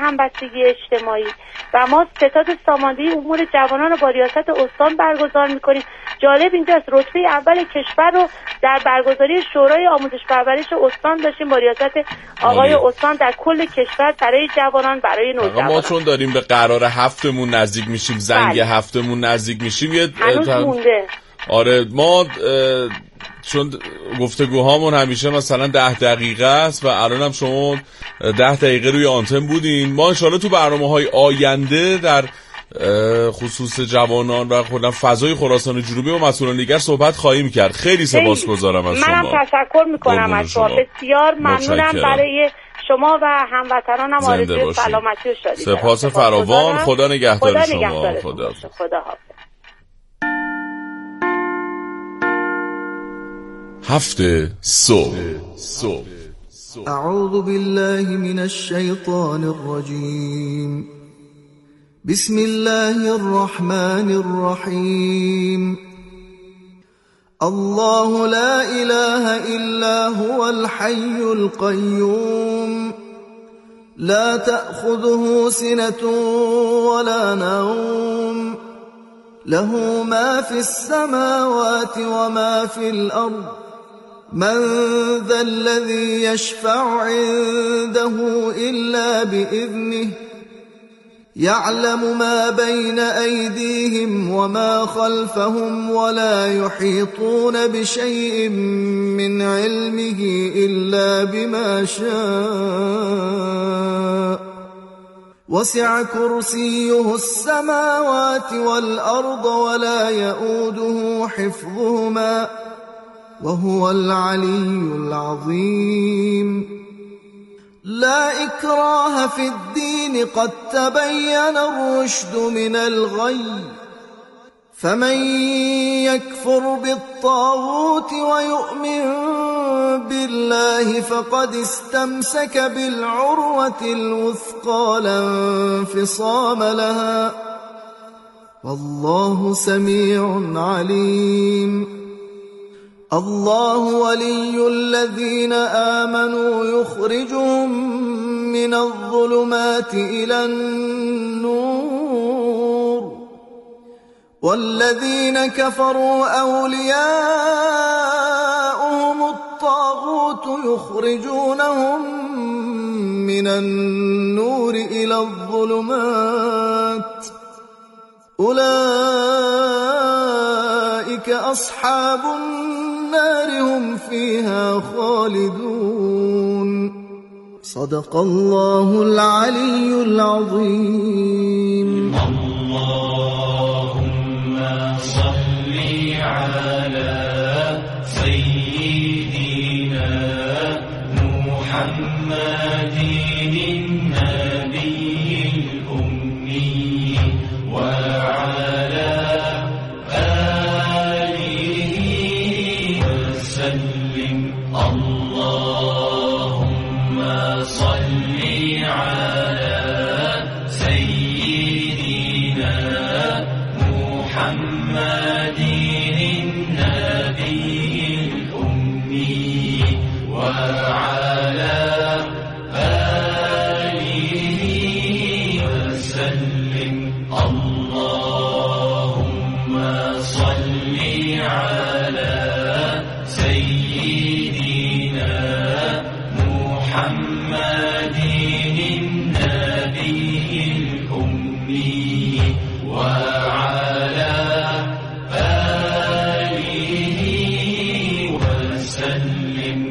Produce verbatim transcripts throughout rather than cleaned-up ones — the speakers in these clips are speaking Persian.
همبستگی اجتماعی و ما ستاد ساماندهی امور جوانان با ریاست استان برگزار میکنیم. جالب اینجاست رتبه اول کشور رو در برگزاری شورای آموزش پرورش استان داشتیم با ریاست آقای استان در کل کشور برای جوانان، برای نوجوانان. ما چون داریم به قرار هفتمون نزدیک میشیم، زنگ بله. هفتمون نزدیک میشیم، یه هنوز مونده. آره ما چون گفتگوهامون همیشه مثلا ده دقیقه است و الان هم شما ده دقیقه روی آنتن بودین. ما انشالله تو برنامه‌های آینده در خصوص جوانان و خودم فضای خراسان جنوبی و مسئولان دیگر صحبت خواهیم کرد. خیلی سپاسگزارم از شما. منم تشکر میکنم از شما. بسیار ممنونم. برای شما و هموطنانم آرزوی سلامتی و شادی دارم. سپاس فراوان. خدا نگهدار شما. خدا خدا حافظ. هفته صبح. اعوذ بالله من الشیطان الرجیم. بسم الله الرحمن الرحیم. الله لا اله الا هو الحي القيوم لا تأخذه سنة ولا نوم له ما في السماوات وما في الأرض من ذا الذي يشفع عنده إلا بإذنه يعلم ما بين أيديهم وما خلفهم ولا يحيطون بشيء من علمه إلا بما شاء وسع كرسيه السماوات والأرض ولا يؤوده حفظهما وهو العلي العظيم. لا إكراه في الدين قد تبين الرشد من الغي فمن يكفر بالطاغوت ويؤمن بالله فقد استمسك بالعروة الوثقى لا انفصام لها والله سميع عليم. الله ولي الذين آمنوا يخرجهم من الظلمات إلى النور والذين كفروا أولياؤهم الطاغوت يخرجونهم من النور إلى الظلمات أولئك أصحاب النار هم فيها خالدون. صدق الله العلي العظيم. اللهم صل على سيدنا محمد النبي الأمي وعلى اللهم صل على سيدنا محمد النبي الأمي وعلى آله وسلم. اللهم صل على سيدنا محمد النبي الأمي وعلى آله وسلم.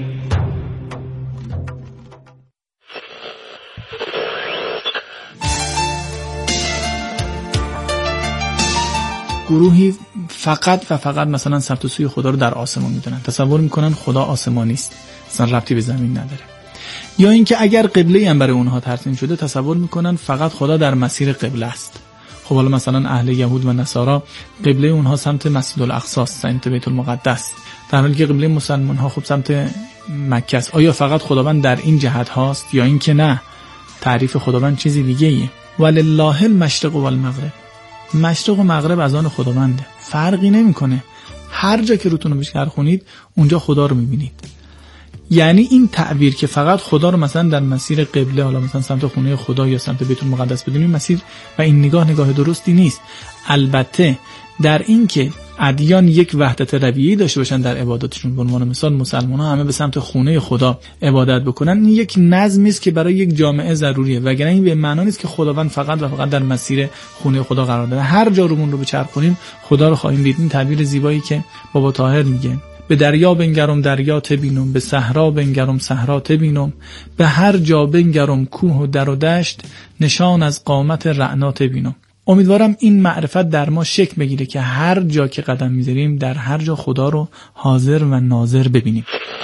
گروهی فقط و فقط مثلا سبت و سوی خدا رو در آسمان میدونن، تصور میکنن خدا آسمانی است، اصلا ربطی به زمین نداره. یا اینکه اگر قبله هم برای اونها ترسیم شده تصور میکنن فقط خدا در مسیر قبله است. خب حالا مثلا اهل یهود و نصارا قبله اونها سمت مسجد الاقصی است، سمت بیت المقدس، در حالی که قبله مسلمان ها خب سمت مکه است. آیا فقط خداوند در این جهت هاست یا اینکه نه، تعریف خداوند چیزی دیگه ایه؟ ولله المشرق و المغرب، مشرق و مغرب از آن خداونده، فرقی نمیکنه. هر جا که روتون رو بچرخونید اونجا خدا رو میبینید. یعنی این تعبیر که فقط خدا رو مثلا در مسیر قبله، حالا مثلا سمت خونه خدا یا سمت بیت المقدس بدونیم مسیر و این نگاه نگاه درستی نیست. البته در این که ادیان یک وحدت رویه‌ای داشته باشن در عباداتشون، به عنوان مثال مسلمان‌ها همه به سمت خونه خدا عبادت بکنن، این یک نظمی است که برای یک جامعه ضروریه، وگرنه این به معنی نیست که خداوند فقط و فقط در مسیر خونه خدا قرار داره. هر جا رومون رو بچرخونیم خدا رو خواهیم دید. این تعبیر زیبایی که بابا طاهر میگه، به دریا بنگرم دریا تبینم، به صحرا بنگرم صحرا تبینم، به هر جا بنگرم کوه و در و دشت، نشان از قامت رعنا تبینم. امیدوارم این معرفت در ما شکل بگیره که هر جا که قدم میذاریم در هر جا خدا رو حاضر و ناظر ببینیم.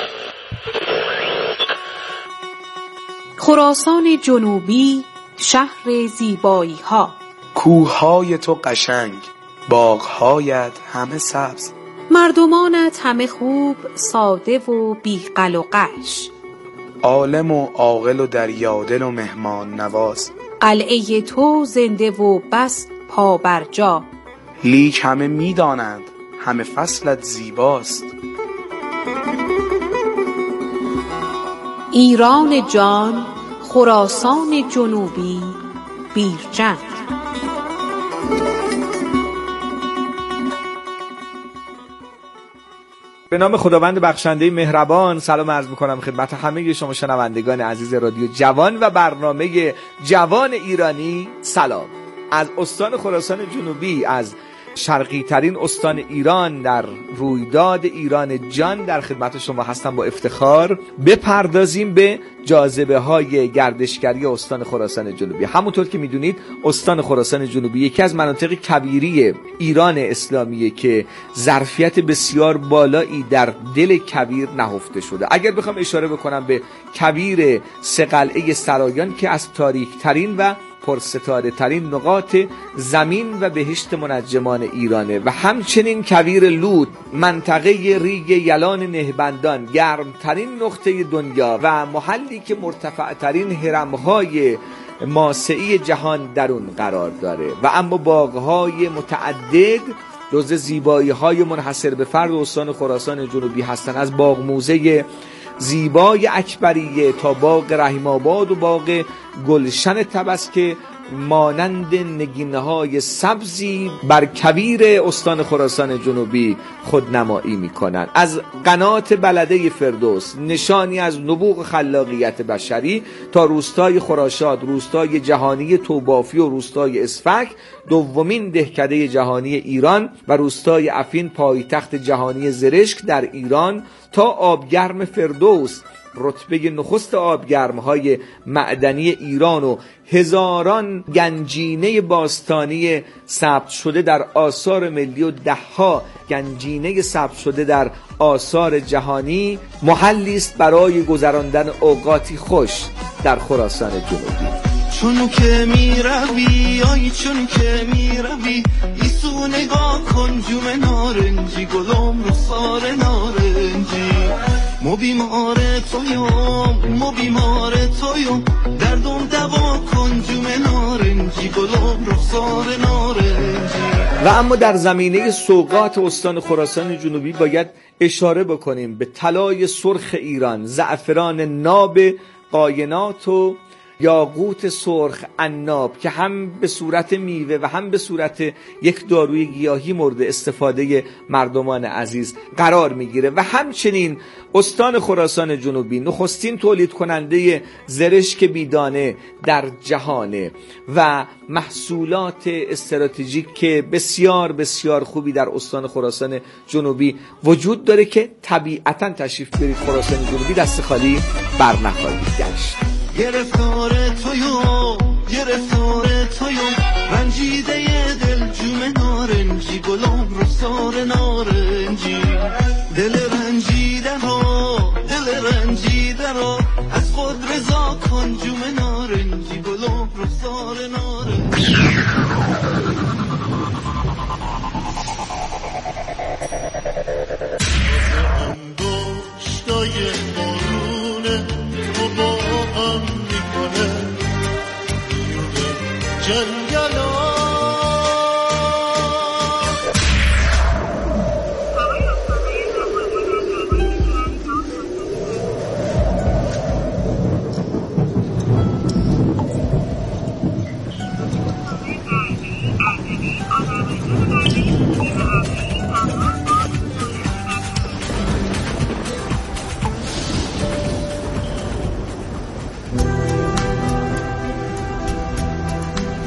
خراسان جنوبی، شهر زیبایی ها، کوههای تو قشنگ، باغهایت همه سبز، مردمانت همه خوب، ساده و بی قل و قش، عالم و عاقل و دریادل و مهمان نواز، قلعه تو زنده و بس پا بر جا، لیک همه میدانند همه فصلت زیباست. ایران جان، خراسان جنوبی، بیرجند. به نام خداوند بخشنده مهربان سلام عرض میکنم خدمت همه شما شنوندگان عزیز رادیو جوان و برنامه جوان ایرانی. سلام از استان خراسان جنوبی، از شرقی ترین استان ایران در رویداد ایران جان در خدمت شما هستم. با افتخار بپردازیم به جاذبه های گردشگری استان خراسان جنوبی. همونطور که میدونید استان خراسان جنوبی یکی از مناطق کبیری ایران اسلامیه که ظرفیت بسیار بالایی در دل کویر نهفته شده. اگر بخوام اشاره بکنم به کویر سه قلعه سرایان که از تاریک ترین و پرستاره ترین نقاط زمین و بهشت منجمان ایرانه و همچنین کویر لود، منطقه ریگ یلان نهبندان، گرمترین نقطه دنیا و محلی که مرتفع ترین هرم‌های ماسعی جهان در اون قرار داره و اما باغ‌های متعدد جزء زیبایی‌های منحصر به فرد استان خراسان جنوبی هستند. از باغ موزه زیبای اکبریه تا باغ رحیم آباد و باغ گلشن طبس که مانند نگینه‌های سبزی بر کویر استان خراسان جنوبی خودنمایی می‌کنند. از قنات بلده فردوس، نشانی از نبوغ خلاقیت بشری، تا روستای خراشات، روستای جهانی توبافی و روستای اسفک، دومین دهکده جهانی ایران، و روستای افین، پایتخت جهانی زرشک در ایران، تا آبگرم فردوس، رتبه نخست آبگرم‌های معدنی ایران، و هزاران گنجینه باستانی ثبت شده در آثار ملی و ده‌ها گنجینه ثبت شده در آثار جهانی، محلی است برای گذراندن اوقاتی خوش در خراسان جنوبی. چون که می روی آی چون که می روی ایسو نگاه کن جوم نارنجی، گلم رخسار نارنجی، مو بیمار تویم مو بیمار تویم، دردم دوا کن جوم نارنجی، گلم رخسار نارنجی. و اما در زمینه سوغات استان خراسان جنوبی باید اشاره بکنیم به طلای سرخ ایران، زعفران ناب قاینات و یاقوت سرخ عناب که هم به صورت میوه و هم به صورت یک داروی گیاهی مورد استفاده مردمان عزیز قرار میگیره. و همچنین استان خراسان جنوبی نخستین تولید کننده زرشک بیدانه در جهانه و محصولات استراتژیک که بسیار بسیار خوبی در استان خراسان جنوبی وجود داره که طبیعتاً تشریف برید خراسان جنوبی دست خالی بر نخواهید گشت. گرفتار تویو گرفتار تویو، رنجیده دل جوم نارنجی، گلم رخسار نارنجی، دل رنجیده رو دل رنجیده رو از خود رضا کن جوم نارنجی، گلم رخسار نارنجی.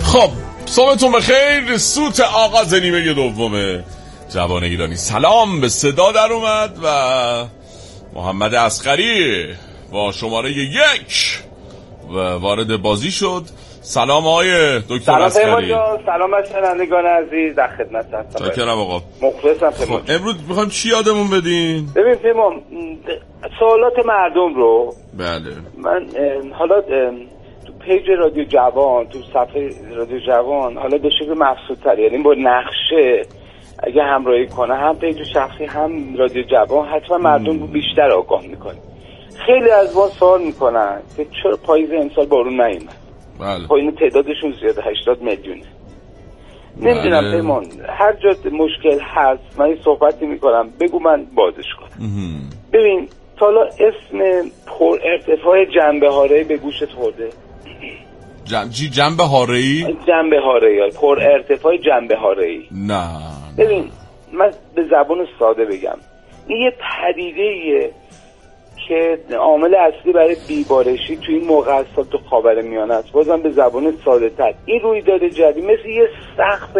خب صبحتون بخیر. سوت آغاز نیمه دوم جوان ایرانی. سلام به صدا در اومد و محمد اصغری با شماره یک و وارد بازی شد. سلام آقای دکتر اصغری. سلام سلام از شنوندگان عزیز، در خدمت هستم. شکرم آقا. مخلصم. خب امروز میخوایم چی یادمون بدین؟ ببین پیمان، سوالات مردم رو بله من حالا تو پیج رادیو جوان، تو صفحه رادیو جوان، حالا به شکل مبسوط‌تر، یعنی با نقشه اگه همراهی کنه، هم پیج شخصی هم رادیو جوان، حتما مردم رو بیشتر آگاه میکنه. خیلی از ما سوال میکنن که چرا پاییز امسال بارون نیومد. بله. پایین تعدادشون زیاده، هشتاد میلیونه. نمیدونم بله. پیمان، هر جا مشکل هست من این صحبتی میکنم، بگو من بازش کنم. ببین تا حالا اسم پر ارتفاع جنبه هاره‌ای به گوشت خورده؟ جم... جی جنبه هاره‌ای؟ جنبه هاره‌ای، پر ارتفاع جنبه هاره‌ای. نه ببین من به زبان ساده بگم، این یه پدیده‌ایه که عامل اصلی برای بیبارشی توی این موقع از سال تو خاورمیانه است. بازم به زبان ساده تر، این رویداد جدید مثل یه سقف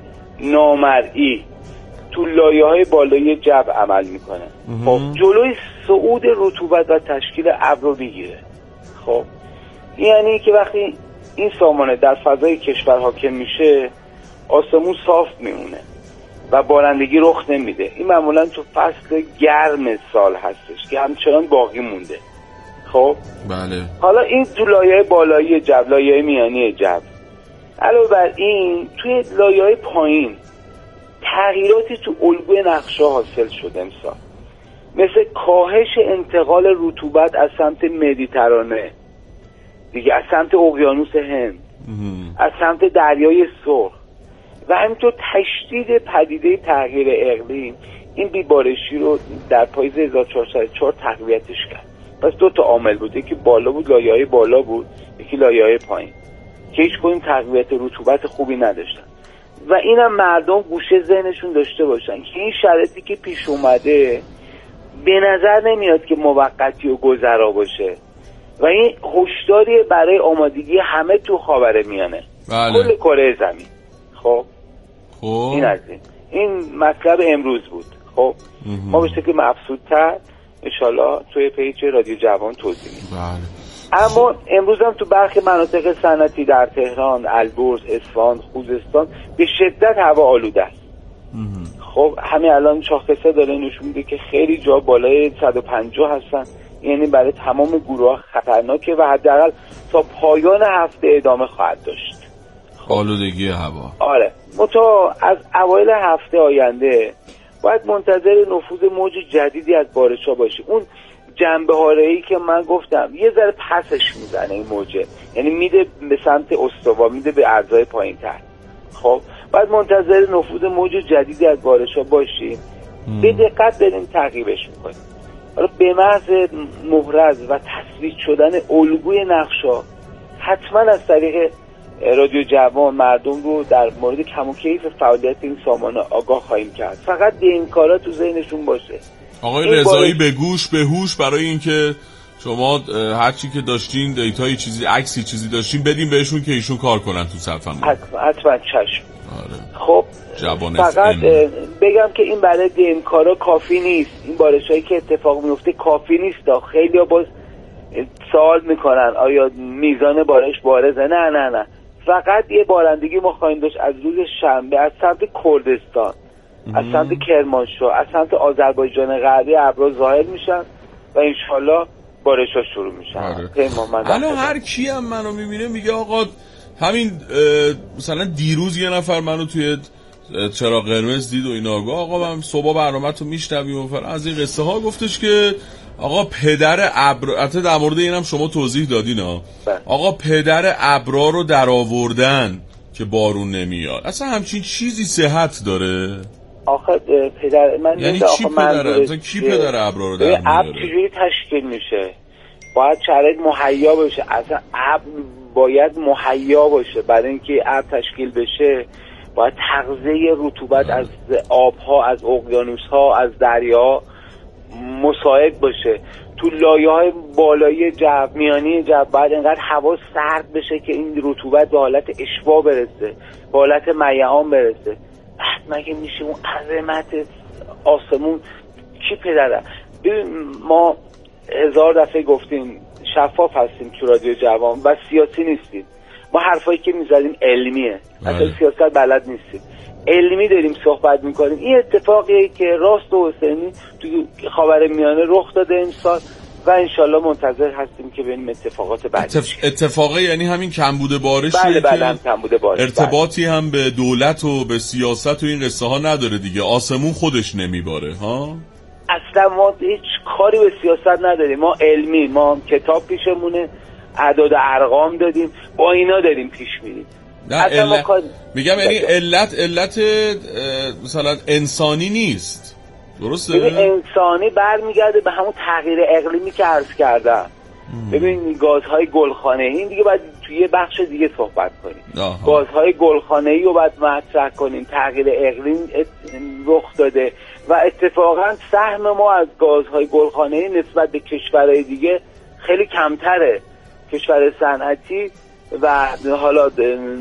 نامرئی تو لایه‌های بالایی جو عمل میکنه. خب جلوی صعود رطوبت و تشکیل ابر رو میگیره. خب یعنی که وقتی این سامانه در فضای کشور حاکم میشه، آسمون صاف میمونه و بارندگی رخ نمیده. این معمولا تو فصل گرم سال هستش که همچنان باقی مونده. خب بله. حالا این تو لایه بالایی جو، لایه میانی جو، علاوه بر این توی لایه پایین تغییراتی تو الگوی نقشه حاصل شده امسال، مثل کاهش انتقال رطوبت از سمت مدیترانه دیگه، از سمت اقیانوس هند، از سمت دریای سرخ و همینطور تشدید پدیده تغییر اقلیم. این بیبارشی رو در پاییز هزار و چهارصد و چهار تقویتش کرد. پس دو تا عامل بود، یکی بالا بود، لایه‌های بالا بود، یکی لایه‌های پایین که هیچ کدوم تقویت رطوبت خوبی نداشتن. و اینم مردم گوشه ذهنشون داشته باشن که این شرایطی که پیش اومده به نظر نمیاد که موقتی و گذرا باشه و این هشداری برای آمادگی همه تو خاورمیانه، بله. کل کره زمین. خب خب این از این این مطلب امروز بود. خب ما به شکل مبسوط‌تر انشالله توی پیج رادیو جوان توضیح میدیم. بله. اما امروز هم تو برخی مناطق صنعتی در تهران، البرز، اصفهان، خوزستان به شدت هوا آلوده است. خب همین الان شاخصه داره نشون میده که خیلی جا بالای صد و پنجاه هستن، یعنی برای تمام گروه خطرناکه و حداقل تا پایان هفته ادامه خواهد داشت. آلودگی هوا. آره، متا از اوایل هفته آینده باید منتظر نفوذ موج جدیدی از بارش‌ها باشیم. اون جنبه هاره‌ای که من گفتم یه ذره پسش میزنه این موجه، یعنی میده به سمت استوا، میده به ارزهای پایین‌تر. خب باید منتظر نفوذ موج جدیدی از بارش‌ها باشیم. به دقت بریم تعقیبش میکنیم. حالا به محض محرز و تثبیت شدن الگوی نقشا، حتما از طریق رادیو جوان مردم رو در مورد کم و کیف فعالیت این سامانه آگاه خواهیم کرد. فقط این کارا تو ذهنشون باشه. آقای رضایی به گوش به هوش، برای اینکه شما هر چی که داشتین، دیتایی چیزی، عکسی چیزی داشتین، بدین بهشون که ایشون کار کنن تو صفحه. حتما حتما چشم. آره. خب جوان فقط بگم که این برای این کارا کافی نیست. این بارشایی که اتفاق میفته کافی نیست. خیلی‌ها باز سوال میکنن آیا میزان بارش بارزه؟ نه نه نه، فقط یه بارندگی ما خواهیم داشت از روز شنبه از سمت کردستان، از سمت کرمانشاه، از سمت آذربایجان غربی ابرها ظاهر میشن و انشالله بارش ها شروع میشن. الان هر کی هم منو میبینه میگه آقا همین مثلا دیروز یه نفر منو توی چراغ قرمز دید و اینا، آقا من صبح برنامه‌تو میشنویم و فلان، از این قصه ها گفتش که آقا پدر ابر، البته در مورد اینم شما توضیح دادین ها، آقا پدر ابرا رو در آوردن که بارون نمیاد. اصلا همچین چیزی صحت داره؟ آخه پدر من یعنی چی پدره؟ مثلا کی پدر ابرا رو در میاره؟ ابر چجوری تشکیل میشه؟ باید شرایط مهیا باشه. اصلا ابر باید مهیا باشه. برای اینکه ابر تشکیل بشه باید تغذیه رطوبت از آبها، از اقیانوس‌ها، از دریا مساعد باشه. تو لایه‌های بالایی جو، میانی جو باید انقدر هوا سرد بشه که این رطوبت به حالت اشباع برسه، به حالت میعان برسه. بعد مگه میشه اون عظمت آسمون کی پدره؟ ببین ما هزار دفعه گفتیم شفاف هستیم تو رادیو جوان و سیاسی نیستیم. ما حرفایی که میزدیم علمیه، اصلا سیاست بلد نیستیم، علمی داریم صحبت میکنیم. این اتفاقیه که راست و حسینی تو خاورمیانه رخ داده امسال و انشالله منتظر هستیم که ببینیم اتفاقات بعدی. اتف... اتفاقه یعنی همین کمبود بارش. بله بله هم کمبود بارش. ارتباطی بله. هم به دولت و به سیاست و این قصه ها نداره دیگه، آسمون خودش نمیباره ها. اصلا ما هیچ کاری به سیاست نداریم، ما علمی، ما کتاب پیشمونه، اعداد ارقام دادیم، با اینا داریم پیش میریم. نه علت... کار... میگم یعنی علت علت مثلا انسانی نیست، درسته؟ ببین انسانی برمیگرده به همون تغییر اقلیمی که عرض کردم. ببین گازهای گلخانه‌ای، این دیگه باید توی یه بخش دیگه صحبت کنیم. آها. گازهای گلخانه‌ای رو باید مطرح کنیم. تغییر اقلیم رخ داده و اتفاقا سهم ما از گازهای گلخانه‌ای نسبت به کشورهای دیگه خیلی کمتره. کشور صنعتی و حالا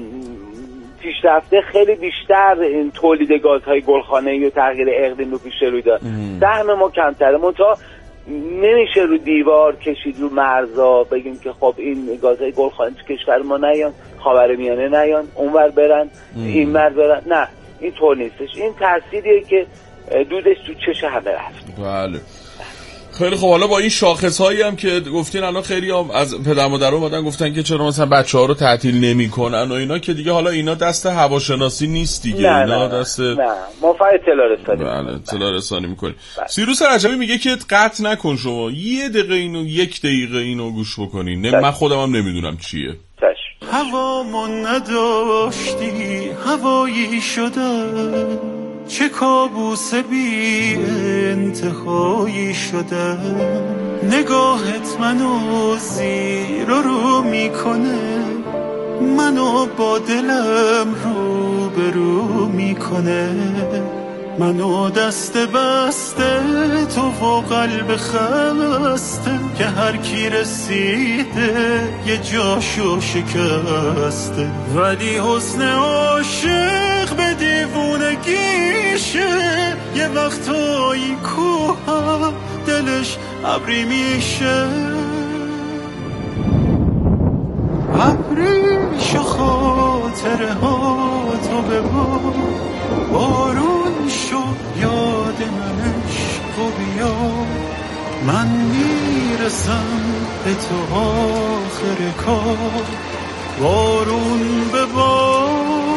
پیشرفته خیلی بیشتر این تولید گازهای گلخانه‌ای و تغییر اقلیم رو پیش روی داره. سهم ما کمتره. منتها نمیشه رو دیوار کشید، رو مرزا بگیم که خب این گازهای گلخانه‌ای تو کشور ما نیان، خاورمیانه نیان، اونور برن، اینور برن. نه این طور نیستش. این تأثیریه که دودش تو چش همه رفت. بله خیلی خب. حالا با این شاخص هایی هم که گفتین الان خیلی هم از پدر مادر اومدن گفتن که چرا مثلا بچه ها رو تعطیل نمی کنن و اینا، که دیگه حالا اینا دست هواشناسی نیست دیگه. نه اینا نه دست نه ما فقط اطلاع رسانی. بله اطلاع رسانی میکنیم. سیروس رجبی میگه که قطع نکن، شما یه دقیقه اینو یک دقیقه اینو گوش بکنین. نه من خودم هم نمیدونم چیه. هوامون نداشتی هوایی شده، چه کابوس بی انتهایی شده، نگاهت منو زیر و رو میکنه، منو با دلم رو به رو میکنه، منو دست بسته تو و قلب خسته، که هر کی رسیده یه جاشو شکسته، ولی حسن عاشق به دیوونگیشه، یه وقتایی کوه دلش ابری میشه، ابریشو خاطره ها تو ببار، بارون شو یاد منش و بیا، من میرسم به تو آخر کار، بارون ببار،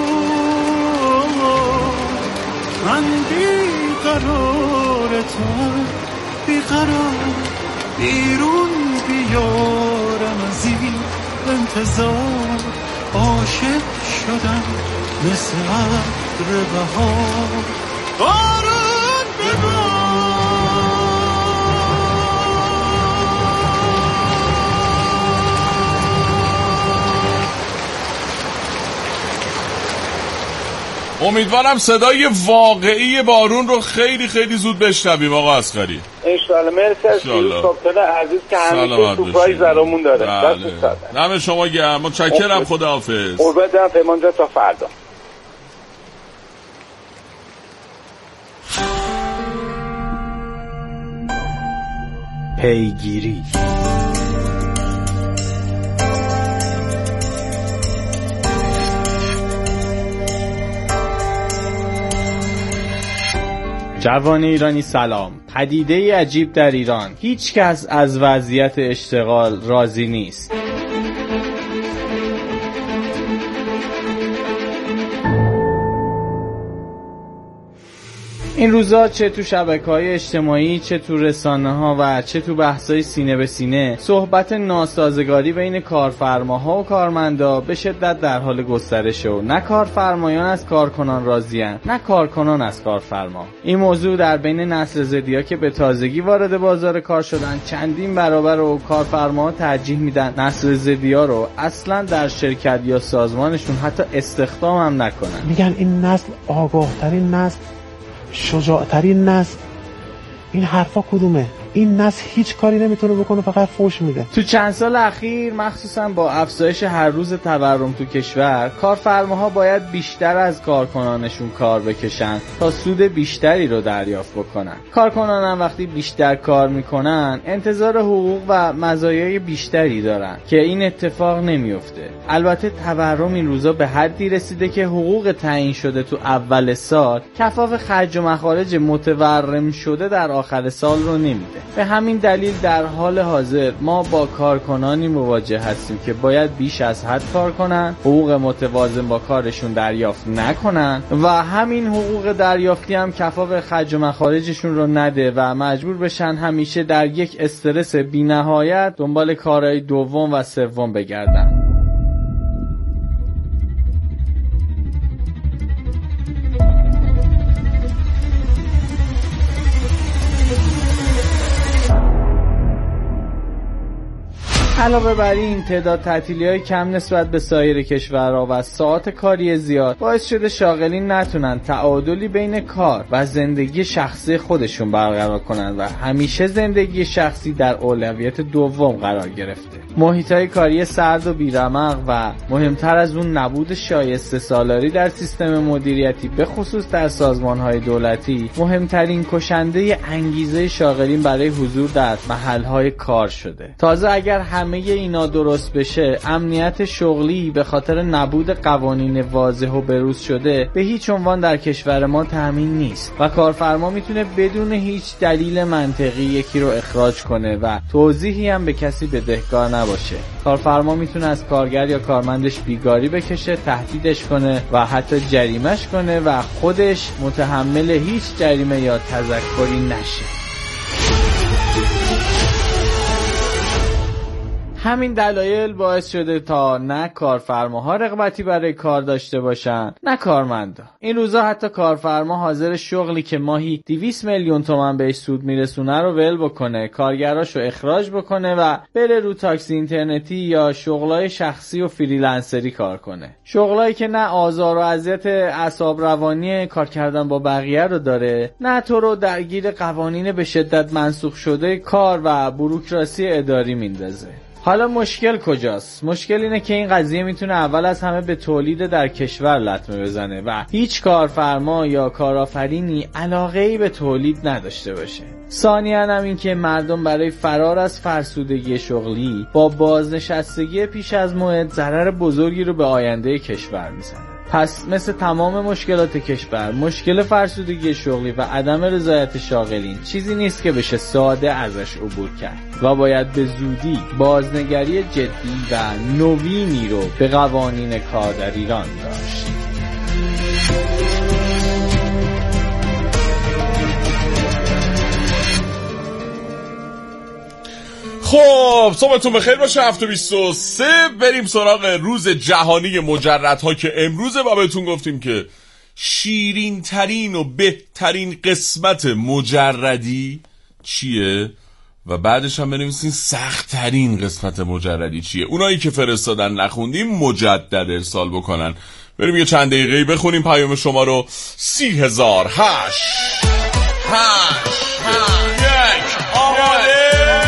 من بیقرار تو بیقرار، بیرون بیارم از این انتظار، عاشق شدم مثل عبر بهار، بارون ببار. امیدوارم صدای واقعی بارون رو خیلی خیلی زود بشنویم آقا اصغری. انشالله. مرسی از شما کاپیتان عزیز که همیشه سورپرایز برامون داره. دست نم شما گرم. متشکرم. خداحافظ. قربت دارم پیمان جان، تا فردا. پیگیری. جوان ایرانی سلام. پدیده عجیب در ایران، هیچ کس از وضعیت اشتغال راضی نیست. این روزا چه تو شبکه‌های اجتماعی، چه تو رسانه‌ها و چه تو بحث‌های سینه به سینه، صحبت ناسازگاری بین کارفرماها و کارمندا به شدت در حال گسترشه و نه کارفرمایان از کارکنان راضی‌اند، نه کارکنان از کارفرما. این موضوع در بین نسل زدی‌ها که به تازگی وارد بازار کار شدن چندین برابر و کارفرماها ترجیح میدن نسل زدی‌ها رو اصلاً در شرکت یا سازمانشون حتی استخدام هم نکنن. میگن این نسل آگاه‌ترین نسل، شجاعترین نسل. این حرفا کدومه؟ این نسل هیچ کاری نمیتونه بکنه، فقط فوش میده. تو چند سال اخیر مخصوصا با افزایش هر روز تورم تو کشور، کارفرماها باید بیشتر از کارکنانشون کار بکشن تا سود بیشتری رو دریافت بکنن. کارکنان هم وقتی بیشتر کار میکنن انتظار حقوق و مزایای بیشتری دارن که این اتفاق نمیفته. البته تورم این روزا به حدی رسیده که حقوق تعیین شده تو اول سال کفاف خرج و مخارج متورم شده در آخر سال رو نمیده. به همین دلیل در حال حاضر ما با کارکنانی مواجه هستیم که باید بیش از حد کار کنن، حقوق متوازن با کارشون دریافت نکنن و همین حقوق دریافتی هم کفاف خرج و مخارجشون رو نده و مجبور بشن همیشه در یک استرس بی‌نهایت دنبال کارهای دوم و سوم بگردن. علاوه بر این تعداد تعطیلی‌های کم نسبت به سایر کشورها و ساعات کاری زیاد باعث شده شاغلین نتونن تعادلی بین کار و زندگی شخصی خودشون برقرار کنن و همیشه زندگی شخصی در اولویت دوم قرار گرفته. محیط‌های کاری سرد و بیرمق و مهمتر از اون نبود شایسته سالاری در سیستم مدیریتی به خصوص در سازمان‌های دولتی مهمترین کشنده انگیزه شاغلین برای حضور در محل‌های کار شده. تازه اگر همه اینا درست بشه، امنیت شغلی به خاطر نبود قوانین واضح و بروز شده به هیچ عنوان در کشور ما تامین نیست و کارفرما میتونه بدون هیچ دلیل منطقی یکی رو اخراج کنه و توضیحی هم به کسی بدهکار نباشه. کارفرما میتونه از کارگر یا کارمندش بیگاری بکشه، تهدیدش کنه و حتی جریمهش کنه و خودش متحمل هیچ جریمه یا تذکری نشه. همین دلایل باعث شده تا نه کارفرماها رغبتی برای کار داشته باشن نه کارمندا. این روزا حتی کارفرما حاضر شغلی که ماهی دویست میلیون تومان بهش سود میرسونه رو ول بکنه، کارگراشو اخراج بکنه و بره رو تاکسی اینترنتی یا شغلای شخصی و فریلنسری کار کنه. شغلایی که نه آزار و اذیت اعصاب روانی کار کردن با بقیه رو داره، نه تو رو درگیر قوانین به شدت منسوخ شده کار و بوروکراسی اداری میندازه. حالا مشکل کجاست؟ مشکل اینه که این قضیه میتونه اول از همه به تولید در کشور لطمه بزنه و هیچ کارفرما یا کارآفرینی علاقه‌ای به تولید نداشته باشه. ثانیاً هم این که مردم برای فرار از فرسودگی شغلی با بازنشستگی پیش از موعد ضرر بزرگی رو به آینده کشور میزنه. پس مثل تمام مشکلات کشور، مشکل فرسودگی شغلی و عدم رضایت شاغلین چیزی نیست که بشه ساده ازش عبور کرد و باید به زودی بازنگری جدی و نوینی رو به قوانین کار در ایران داشت. خب صبحتون بخیر باشه. هفته بیست و سه بریم سراغ روز جهانی مجردها که امروزه و بهتون گفتیم که شیرین ترین و بهترین قسمت مجردی چیه و بعدش هم بنویسین سخت ترین قسمت مجردی چیه. اونایی که فرستادن نخوندیم مجدد ارسال بکنن. بریم یه چند دقیقه‌ای بخونیم پیام شما رو. سی هزار هشت هشت یک آماده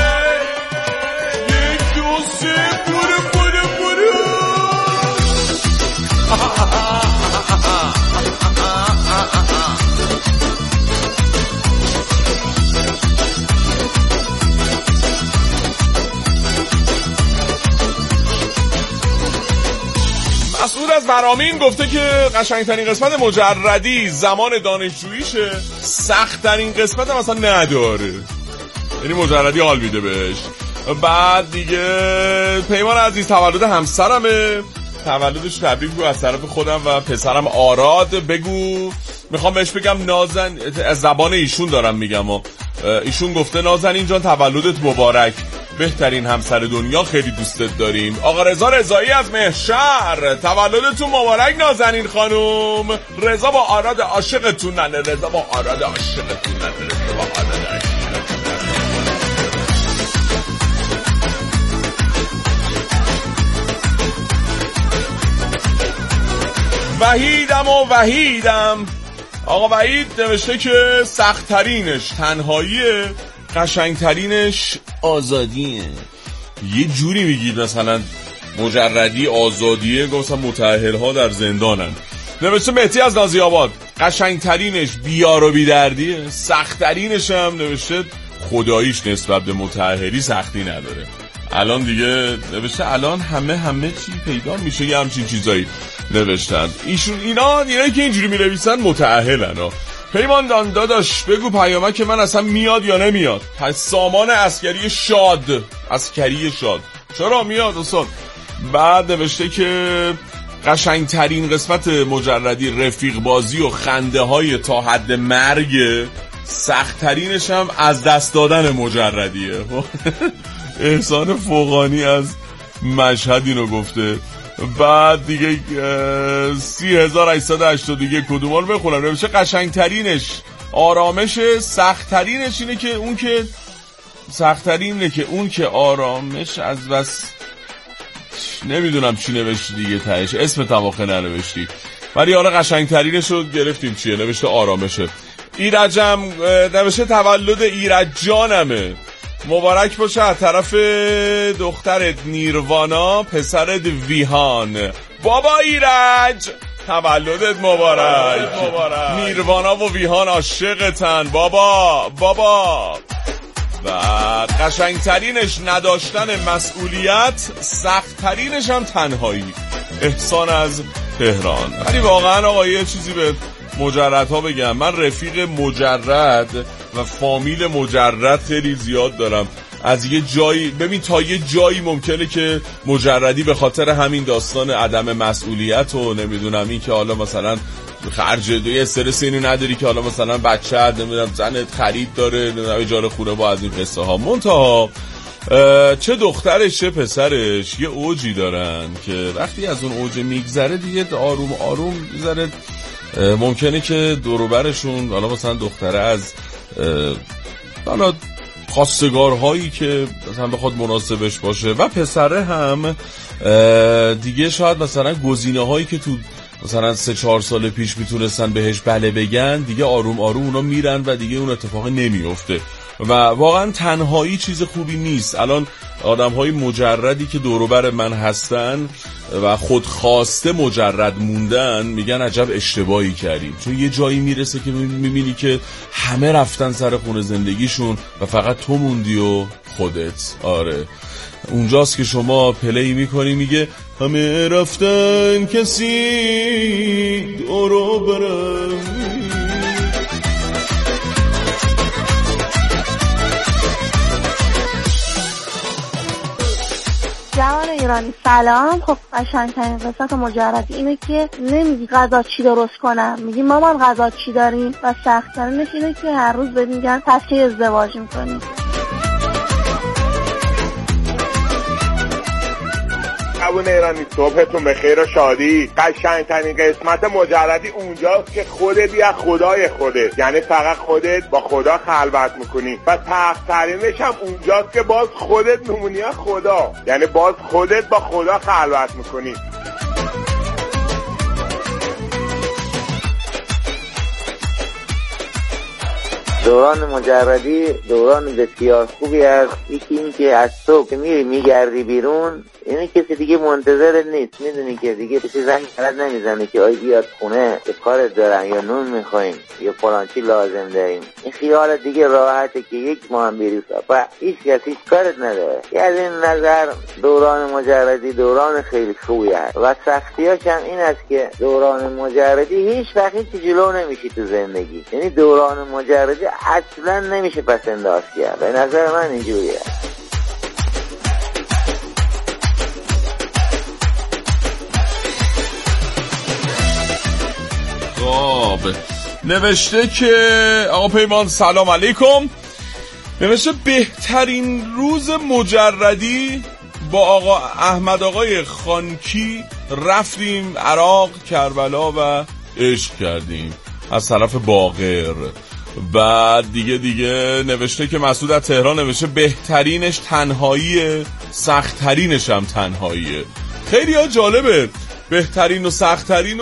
مسعود از برامین گفته که قشنگترین قسمت مجردی زمان دانشجوییشه، سخت‌ترین قسمت هم اصلا نداره، یعنی مجردی حال میده بهش. بعد دیگه پیمان عزیز تولد همسرمه، تولدش تبریک بگو از طرف خودم و پسرم آراد. بگو میخوام بهش بگم نازن، از زبان ایشون دارم میگم و ایشون گفته نازنین جان تولدت مبارک، بهترین همسر دنیا، خیلی دوستت داریم. آقا رضا رضایی از مهشر تولدتون مبارک نازنین خانوم. رضا با آراد عاشقتون ننه، رضا با آراد عاشقتون ننه، رضا با آراد عاشقتون. وحیدم و وحیدم آقا وحید نوشته که سخت‌ترینش تنهاییه، قشنگترینش آزادیه. یه جوری میگید مثلا مجردی آزادیه، مثلا متأهل ها در زندانن. نوشته مهدی از نازی آباد قشنگترینش بیار و بیدردیه، سختترینش هم نوشته خداییش نسبت به متأهلی سختی نداره. الان دیگه نوشته الان همه همه چی پیدا میشه، یه همچین چیزایی نوشتن ایشون. اینا اینایی که اینجوری مینویسن متأهلن ها. پیمان دان داداش بگو پیامک من اصلا میاد یا نمیاد؟ پس سامان عسکری شاد، عسکری شاد چرا میاد اصلا؟ بعد نوشته که قشنگترین قسمت مجردی رفیق بازی و خنده های تا حد مرگ، سختترینش هم از دست دادن مجردیه. احسان فوقانی از مشهد اینو گفته. بعد دیگه سی هزار و هشتصد و هشتاد و یک کدوم رو بخونم. نمیشه قشنگترینش آرامش، سختترینش اینه که اون که سختترینه که اون که آرامش از بس نمیدونم چی نوشتی دیگه تهش، اسم تواخه ننوشتی، ولی حالا قشنگترینش رو گرفتیم چیه، نوشته آرامشه. ایرجم نوشته تولد ایرج جانمه، مبارک باشه از طرف دخترت نیروانا پسرت ویهان. بابا ایرج تولدت مبارک. مبارک. نیروانا و ویهان عاشقتن بابا بابا. و قشنگترینش نداشتن مسئولیت، سختترینش هم تنهایی. احسان از تهران. ولی واقعا آقا یه چیزی به مجردها بگم، من رفیق مجرد و فامیل مجرد خیلی زیاد دارم. از یه جایی ببین تا یه جایی ممکنه که مجردی به خاطر همین داستان عدم مسئولیت و نمیدونم این که حالا مثلا خرج دوی استرس اینو نداری که حالا مثلا بچه‌ت نمیدونم زنت خرید داره نمیدونم اجاره خونه با از این قصه ها، منتها چه دخترش چه پسرش یه اوجی دارن که وقتی از اون اوج میگذره دیگه آروم آروم میذاره ممکنه که دوروبرشون حالا مثلا دختره از حالا خواستگارهایی که مثلا بخواد مناسبش باشه و پسره هم دیگه شاید مثلا گزینه هایی که تو مثلا سه چهار سال پیش میتونستن بهش بله بگن دیگه آروم آروم اونا میرن و دیگه اون اتفاق نمیفته و واقعا تنهایی چیز خوبی نیست. الان آدم های مجردی که دوروبر من هستن و خودخواسته مجرد موندن میگن عجب اشتباهی کردیم، چون یه جایی میرسه که میبینی که همه رفتن سر خونه زندگیشون و فقط تو موندی و خودت. آره اونجاست که شما پلی میکنی میگه همه رفتن کسی دورو برم. جوان ایرانی سلام. خب قشنگترین قسمت مجردی اینه که نمیگی غذا چی درست کنم، میگی مامان غذا چی داریم، و سخت‌ترینش اینه که هر روز بهت میگن پس کی ازدواج میکنی. جوان ایرانی صبحتون بخیر و شادی. قشنگترین قسمت مجردی اونجاست که خودت یا خدای خودت، یعنی فقط خودت با خدا خلوت میکنی، و سخت‌ترینش هم اونجاست که باز خودت نمونی یا خدا، یعنی باز خودت با خدا خلوت میکنی. دوران مجردی دوران بسیار خوبی است. یکی این که از صبح که میری میگردی بیرون، اینه کسی دیگه منتظرت نیست، میدونی که دیگه کسی زنگ برات نمیزنه که آی بیاد خونه که کارت دارن یا نون میخوایم یا فلان چی لازم داریم. این خیال دیگه راحته که یک ماه هم بری و هیچ کسی هیچ کارت نداره. از این نظر دوران مجردی دوران خیلی خوبی است و سختیاش هم این است که دوران مجردی هیچ وقت هیچ جلو نمیشی تو زندگی، یعنی دوران مجردی اصلا نمیشه پس انداز کرد. به نظر من اینجوریه. خب نوشته که آقا پیمان سلام علیکم، نوشته بهترین روز مجردی با آقا احمد آقای خانکی رفتیم عراق کربلا و عشق کردیم از طرف باقر. بعد دیگه دیگه نوشته که مسعود از تهران نوشته بهترینش تنهاییه، سختترینش هم تنهاییه. خیلی ها جالبه بهترین و سختترین